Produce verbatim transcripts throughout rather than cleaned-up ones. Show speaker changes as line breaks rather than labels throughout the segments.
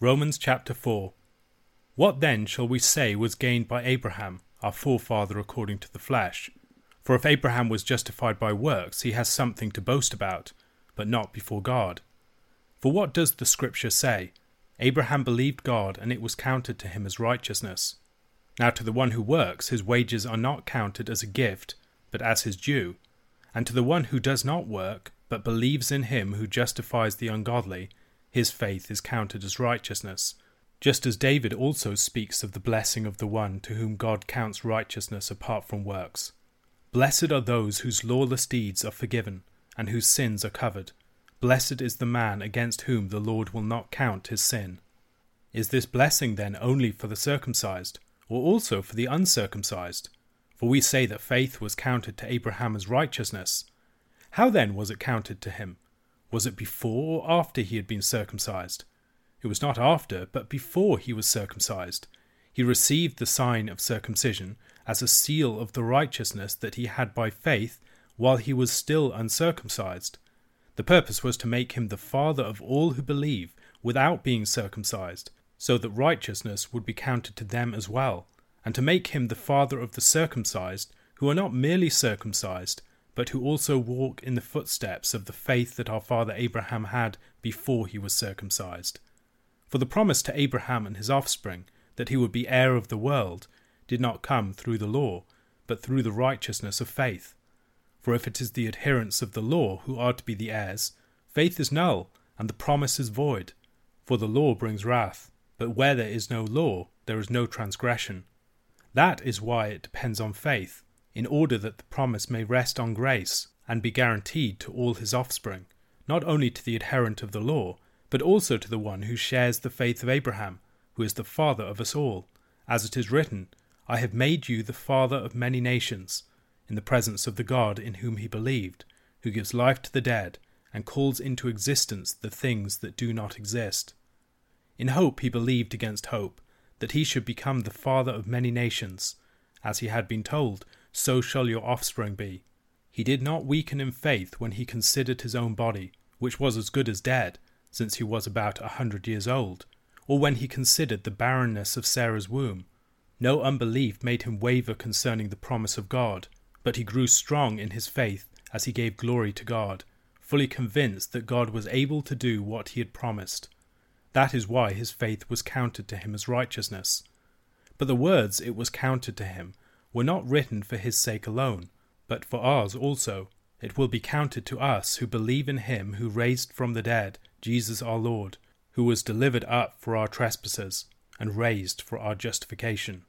Romans chapter four. What then shall we say was gained by Abraham, our forefather according to the flesh? For if Abraham was justified by works, he has something to boast about, but not before God. For what does the Scripture say? Abraham believed God, and it was counted to him as righteousness. Now to the one who works, his wages are not counted as a gift, but as his due. And to the one who does not work, but believes in him who justifies the ungodly, his faith is counted as righteousness. Just as David also speaks of the blessing of the one to whom God counts righteousness apart from works. Blessed are those whose lawless deeds are forgiven, and whose sins are covered. Blessed is the man against whom the Lord will not count his sin. Is this blessing then only for the circumcised, or also for the uncircumcised? For we say that faith was counted to Abraham as righteousness. How then was it counted to him? Was it before or after he had been circumcised? It was not after, but before he was circumcised. He received the sign of circumcision as a seal of the righteousness that he had by faith while he was still uncircumcised. The purpose was to make him the father of all who believe without being circumcised, so that righteousness would be counted to them as well, and to make him the father of the circumcised, who are not merely circumcised, but who also walk in the footsteps of the faith that our father Abraham had before he was circumcised. For the promise to Abraham and his offspring, that he would be heir of the world, did not come through the law, but through the righteousness of faith. For if it is the adherents of the law who are to be the heirs, faith is null, and the promise is void. For the law brings wrath, but where there is no law, there is no transgression. That is why it depends on faith, in order that the promise may rest on grace, and be guaranteed to all his offspring, not only to the adherent of the law, but also to the one who shares the faith of Abraham, who is the father of us all. As it is written, I have made you the father of many nations, in the presence of the God in whom he believed, who gives life to the dead, and calls into existence the things that do not exist. In hope he believed against hope, that he should become the father of many nations. As he had been told, so shall your offspring be. He did not weaken in faith when he considered his own body, which was as good as dead, since he was about a hundred years old, or when he considered the barrenness of Sarah's womb. No unbelief made him waver concerning the promise of God, but he grew strong in his faith as he gave glory to God, fully convinced that God was able to do what he had promised. That is why his faith was counted to him as righteousness. But the words it was counted to him were not written for his sake alone, but for ours also. It will be counted to us who believe in him who raised from the dead Jesus our Lord, who was delivered up for our trespasses and raised for our justification.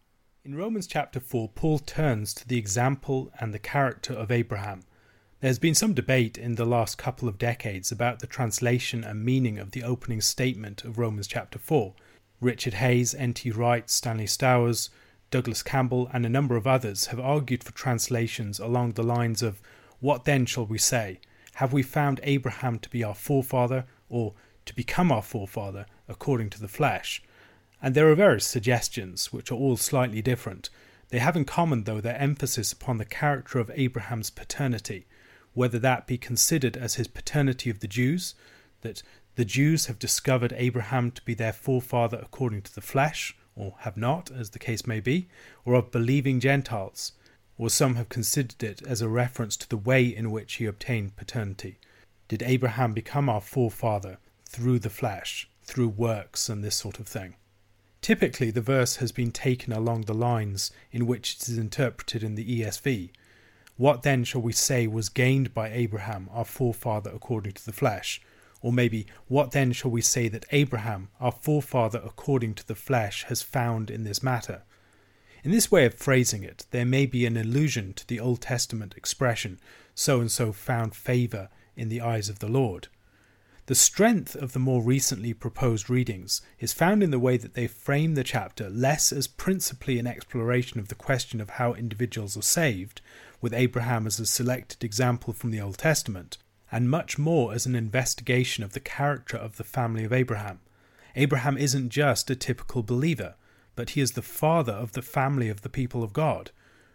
In Romans chapter four, Paul turns to the example and the character of Abraham. There has been some debate in the last couple of decades about the translation and meaning of the opening statement of Romans chapter four. Richard Hayes, N T Wright, Stanley Stowers, Douglas Campbell and a number of others have argued for translations along the lines of, what then shall we say? Have we found Abraham to be our forefather, or to become our forefather according to the flesh? And there are various suggestions, which are all slightly different. They have in common, though, their emphasis upon the character of Abraham's paternity, whether that be considered as his paternity of the Jews, that the Jews have discovered Abraham to be their forefather according to the flesh, or have not, as the case may be, or of believing Gentiles, or some have considered it as a reference to the way in which he obtained paternity. Did Abraham become our forefather through the flesh, through works and this sort of thing? Typically, the verse has been taken along the lines in which it is interpreted in the E S V. What then shall we say was gained by Abraham, our forefather according to the flesh? Or maybe, what then shall we say that Abraham, our forefather according to the flesh, has found in this matter? In this way of phrasing it, there may be an allusion to the Old Testament expression, so-and-so found favour in the eyes of the Lord. The strength of the more recently proposed readings is found in the way that they frame the chapter less as principally an exploration of the question of how individuals are saved, with Abraham as a selected example from the Old Testament, and much more as an investigation of the character of the family of Abraham. Abraham isn't just a typical believer, but he is the father of the family of the people of God.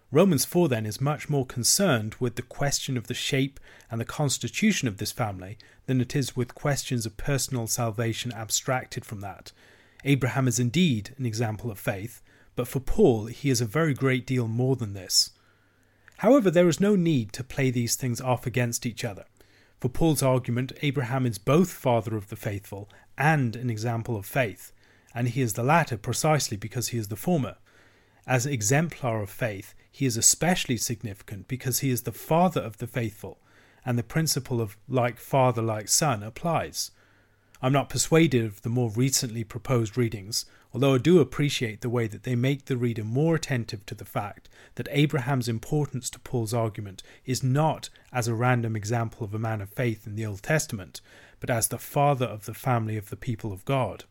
Romans four then is much more concerned with the question of the shape and the constitution of this family than it is with questions of personal salvation abstracted from that. Abraham is indeed an example of faith, but for Paul he is a very great deal more than this. However, there is no need to play these things off against each other. For Paul's argument, Abraham is both father of the faithful and an example of faith, and he is the latter precisely because he is the former. As exemplar of faith, he is especially significant because he is the father of the faithful, and the principle of like father, like son applies. I'm not persuaded of the more recently proposed readings, although I do appreciate the way that they make the reader more attentive to the fact that Abraham's importance to Paul's argument is not as a random example of a man of faith in the Old Testament, but as the father of the family of the people of God.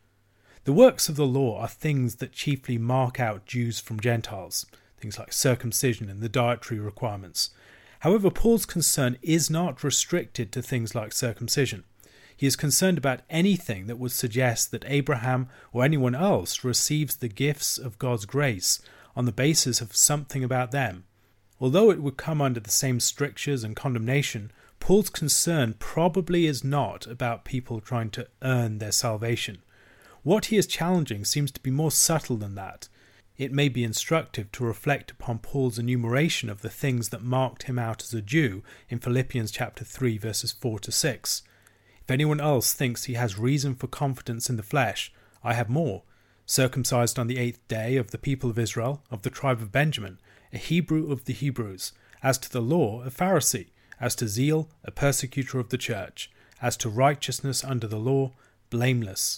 The works of the law are things that chiefly mark out Jews from Gentiles, things like circumcision and the dietary requirements. However, Paul's concern is not restricted to things like circumcision. He is concerned about anything that would suggest that Abraham or anyone else receives the gifts of God's grace on the basis of something about them. Although it would come under the same strictures and condemnation, Paul's concern probably is not about people trying to earn their salvation. What he is challenging seems to be more subtle than that. It may be instructive to reflect upon Paul's enumeration of the things that marked him out as a Jew in Philippians chapter three verses four to six. If anyone else thinks he has reason for confidence in the flesh, I have more. Circumcised on the eighth day, of the people of Israel, of the tribe of Benjamin, a Hebrew of the Hebrews, as to the law, a Pharisee, as to zeal, a persecutor of the church, as to righteousness under the law, blameless.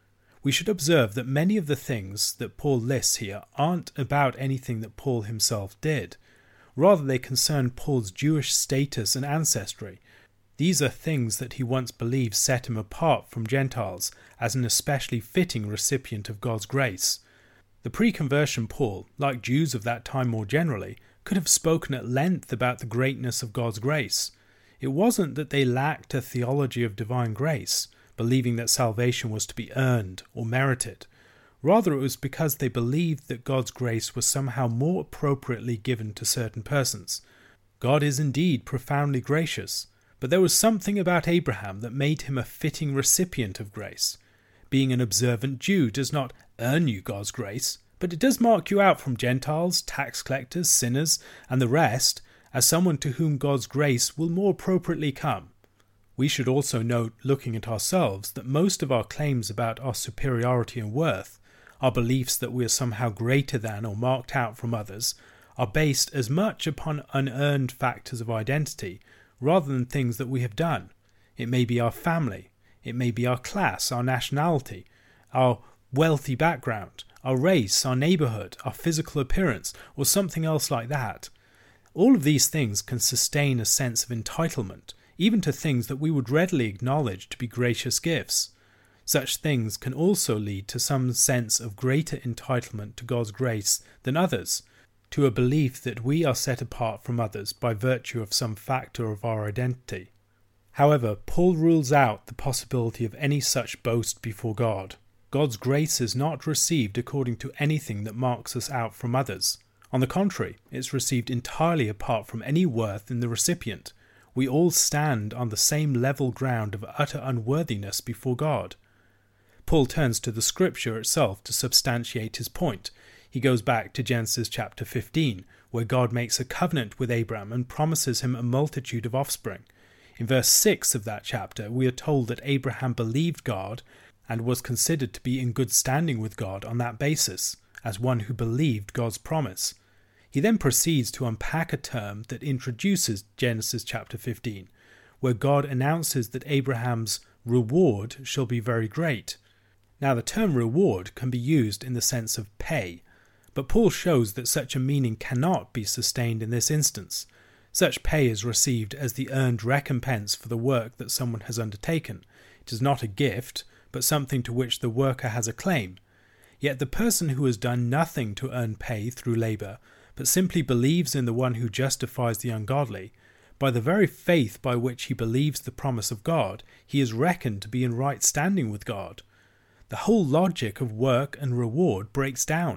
We should observe that many of the things that Paul lists here aren't about anything that Paul himself did. Rather, they concern Paul's Jewish status and ancestry. These are things that he once believed set him apart from Gentiles as an especially fitting recipient of God's grace. The pre-conversion Paul, like Jews of that time more generally, could have spoken at length about the greatness of God's grace. It wasn't that they lacked a theology of divine grace, believing that salvation was to be earned or merited. Rather, it was because they believed that God's grace was somehow more appropriately given to certain persons. God is indeed profoundly gracious, but there was something about Abraham that made him a fitting recipient of grace. Being an observant Jew does not earn you God's grace, but it does mark you out from Gentiles, tax collectors, sinners, and the rest as someone to whom God's grace will more appropriately come. We should also note, looking at ourselves, that most of our claims about our superiority and worth, our beliefs that we are somehow greater than or marked out from others, are based as much upon unearned factors of identity rather than things that we have done. It may be our family, it may be our class, our nationality, our wealthy background, our race, our neighbourhood, our physical appearance, or something else like that. All of these things can sustain a sense of entitlement, even to things that we would readily acknowledge to be gracious gifts. Such things can also lead to some sense of greater entitlement to God's grace than others, to a belief that we are set apart from others by virtue of some factor of our identity. However, Paul rules out the possibility of any such boast before God. God's grace is not received according to anything that marks us out from others. On the contrary, it's received entirely apart from any worth in the recipient. We all stand on the same level ground of utter unworthiness before God. Paul turns to the scripture itself to substantiate his point. He goes back to Genesis chapter fifteen, where God makes a covenant with Abraham and promises him a multitude of offspring. In verse six of that chapter, we are told that Abraham believed God and was considered to be in good standing with God on that basis, as one who believed God's promise. He then proceeds to unpack a term that introduces Genesis chapter fifteen, where God announces that Abraham's reward shall be very great. Now, the term reward can be used in the sense of pay, but Paul shows that such a meaning cannot be sustained in this instance. Such pay is received as the earned recompense for the work that someone has undertaken. It is not a gift, but something to which the worker has a claim. Yet the person who has done nothing to earn pay through labour, but simply believes in the one who justifies the ungodly, by the very faith by which he believes the promise of God, he is reckoned to be in right standing with God. The whole logic of work and reward breaks down.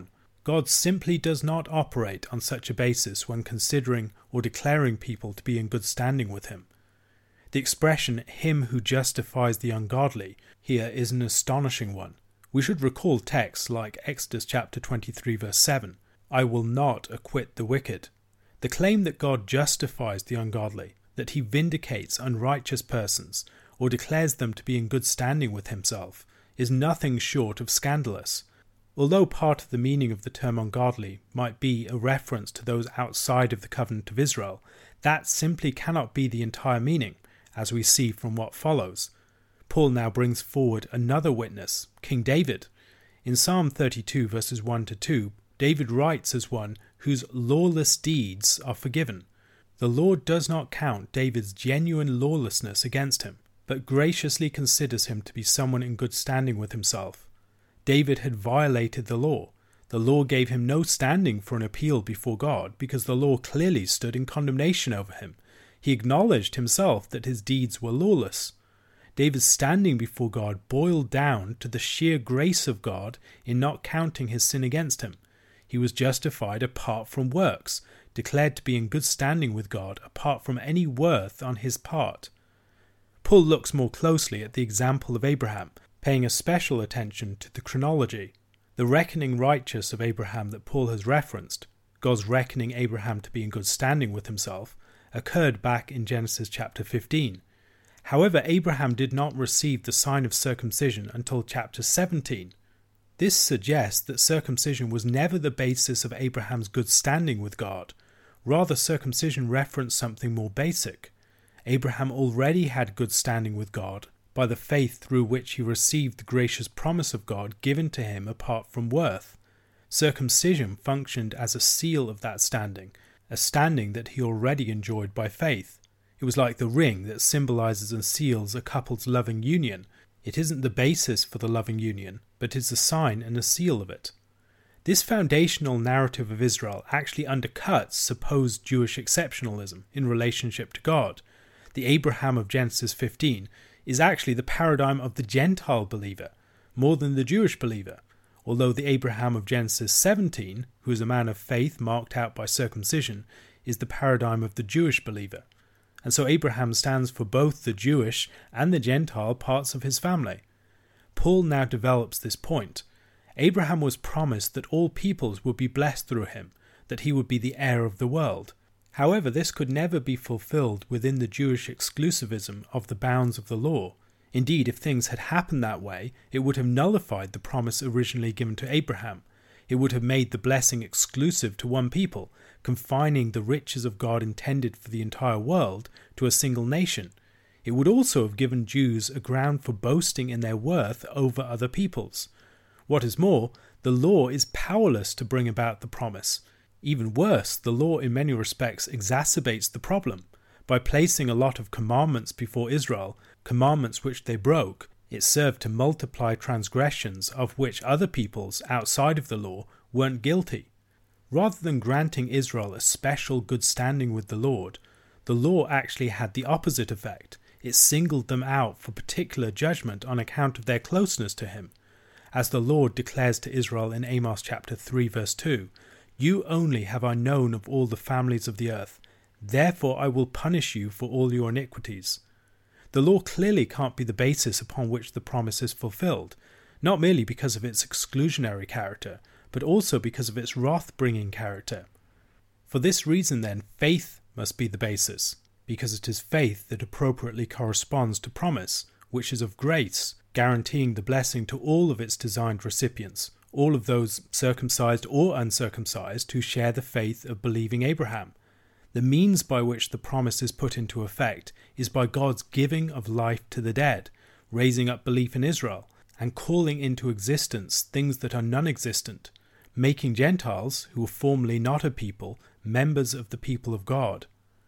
God simply does not operate on such a basis when considering or declaring people to be in good standing with him. The expression, him who justifies the ungodly, here is an astonishing one. We should recall texts like Exodus chapter twenty-three verse seven, I will not acquit the wicked. The claim that God justifies the ungodly, that he vindicates unrighteous persons, or declares them to be in good standing with himself, is nothing short of scandalous. Although part of the meaning of the term ungodly might be a reference to those outside of the covenant of Israel, that simply cannot be the entire meaning, as we see from what follows. Paul now brings forward another witness, King David. In Psalm thirty-two verses one to two, David writes as one whose lawless deeds are forgiven. The Lord does not count David's genuine lawlessness against him, but graciously considers him to be someone in good standing with himself. David had violated the law. The law gave him no standing for an appeal before God because the law clearly stood in condemnation over him. He acknowledged himself that his deeds were lawless. David's standing before God boiled down to the sheer grace of God in not counting his sin against him. He was justified apart from works, declared to be in good standing with God apart from any worth on his part. Paul looks more closely at the example of Abraham, paying a special attention to the chronology. The reckoning righteous of Abraham that Paul has referenced, God's reckoning Abraham to be in good standing with himself, occurred back in Genesis chapter fifteen. However, Abraham did not receive the sign of circumcision until chapter seventeen. This suggests that circumcision was never the basis of Abraham's good standing with God. Rather, circumcision referenced something more basic. Abraham already had good standing with God by the faith through which he received the gracious promise of God given to him apart from worth. Circumcision functioned as a seal of that standing, a standing that he already enjoyed by faith. It was like the ring that symbolizes and seals a couple's loving union. It isn't the basis for the loving union, but is a sign and a seal of it. This foundational narrative of Israel actually undercuts supposed Jewish exceptionalism in relationship to God. The Abraham of Genesis fifteen is actually the paradigm of the Gentile believer, more than the Jewish believer, although the Abraham of Genesis seventeen, who is a man of faith marked out by circumcision, is the paradigm of the Jewish believer. And so Abraham stands for both the Jewish and the Gentile parts of his family. Paul now develops this point. Abraham was promised that all peoples would be blessed through him, that he would be the heir of the world. However, this could never be fulfilled within the Jewish exclusivism of the bounds of the law. Indeed, if things had happened that way, it would have nullified the promise originally given to Abraham. It would have made the blessing exclusive to one people, confining the riches of God intended for the entire world to a single nation. It would also have given Jews a ground for boasting in their worth over other peoples. What is more, the law is powerless to bring about the promise. Even worse, the law in many respects exacerbates the problem. By placing a lot of commandments before Israel, commandments which they broke, it served to multiply transgressions of which other peoples outside of the law weren't guilty. Rather than granting Israel a special good standing with the Lord, the law actually had the opposite effect. It singled them out for particular judgment on account of their closeness to him. As the Lord declares to Israel in Amos chapter three verse two, You only have I known of all the families of the earth, therefore I will punish you for all your iniquities. The law clearly can't be the basis upon which the promise is fulfilled, not merely because of its exclusionary character, but also because of its wrath-bringing character. For this reason then, faith must be the basis, because it is faith that appropriately corresponds to promise, which is of grace, guaranteeing the blessing to all of its designed recipients, all of those circumcised or uncircumcised who share the faith of believing Abraham. The means by which the promise is put into effect is by God's giving of life to the dead, raising up belief in Israel, and calling into existence things that are non-existent, making Gentiles, who were formerly not a people, members of the people of God.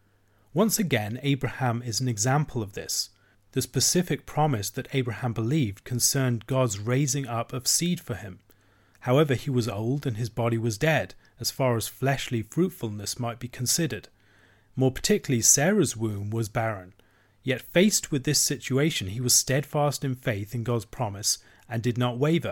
Once again, Abraham is an example of this. The specific promise that Abraham believed concerned God's raising up of seed for him. However, he was old and his body was dead, as far as fleshly fruitfulness might be considered. More particularly, Sarah's womb was barren. Yet faced with this situation, he was steadfast in faith in God's promise and did not waver.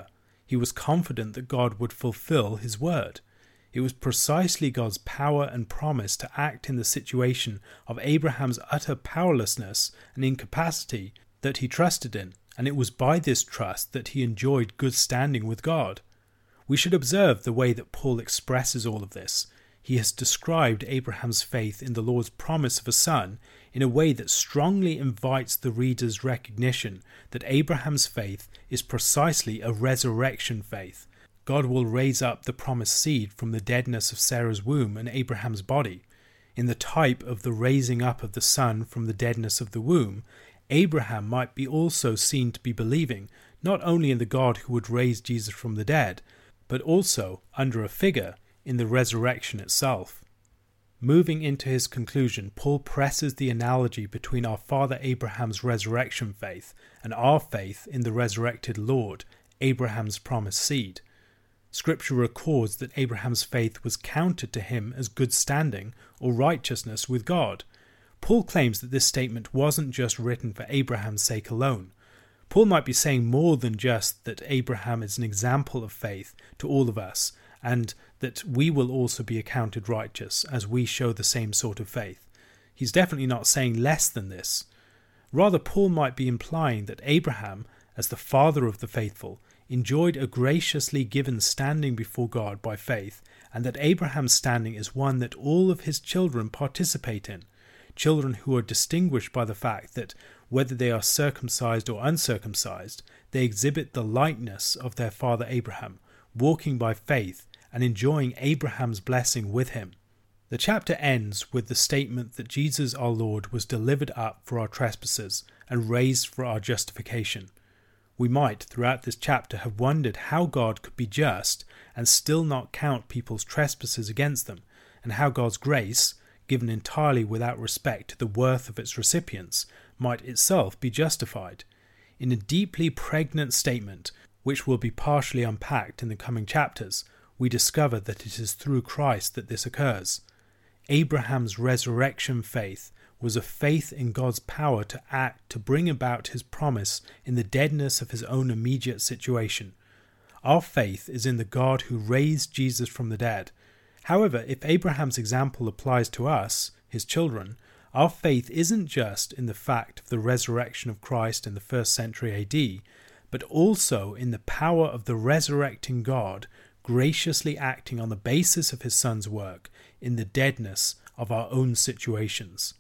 He was confident that God would fulfill his word. It was precisely God's power and promise to act in the situation of Abraham's utter powerlessness and incapacity that he trusted in, and it was by this trust that he enjoyed good standing with God. We should observe the way that Paul expresses all of this. He has described Abraham's faith in the Lord's promise of a son in a way that strongly invites the reader's recognition that Abraham's faith is precisely a resurrection faith. God will raise up the promised seed from the deadness of Sarah's womb and Abraham's body. In the type of the raising up of the son from the deadness of the womb, Abraham might be also seen to be believing not only in the God who would raise Jesus from the dead, but also, under a figure, in the resurrection itself. Moving into his conclusion, Paul presses the analogy between our father Abraham's resurrection faith and our faith in the resurrected Lord, Abraham's promised seed. Scripture records that Abraham's faith was counted to him as good standing or righteousness with God. Paul claims that this statement wasn't just written for Abraham's sake alone. Paul might be saying more than just that Abraham is an example of faith to all of us, and that we will also be accounted righteous as we show the same sort of faith. He's definitely not saying less than this. Rather, Paul might be implying that Abraham, as the father of the faithful, enjoyed a graciously given standing before God by faith, and that Abraham's standing is one that all of his children participate in, children who are distinguished by the fact that, whether they are circumcised or uncircumcised, they exhibit the likeness of their father Abraham, walking by faith and enjoying Abraham's blessing with him. The chapter ends with the statement that Jesus our Lord was delivered up for our trespasses and raised for our justification. We might, throughout this chapter, have wondered how God could be just and still not count people's trespasses against them, and how God's grace, given entirely without respect to the worth of its recipients, might itself be justified. In a deeply pregnant statement, which will be partially unpacked in the coming chapters, we discover that it is through Christ that this occurs. Abraham's resurrection faith was a faith in God's power to act to bring about his promise in the deadness of his own immediate situation. Our faith is in the God who raised Jesus from the dead. However, if Abraham's example applies to us, his children, our faith isn't just in the fact of the resurrection of Christ in the first century A D, but also in the power of the resurrecting God graciously acting on the basis of his Son's work in the deadness of our own situations.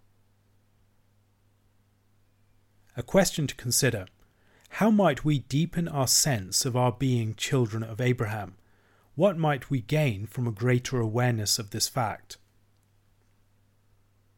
A question to consider: how might we deepen our sense of our being children of Abraham? What might we gain from a greater awareness of this fact?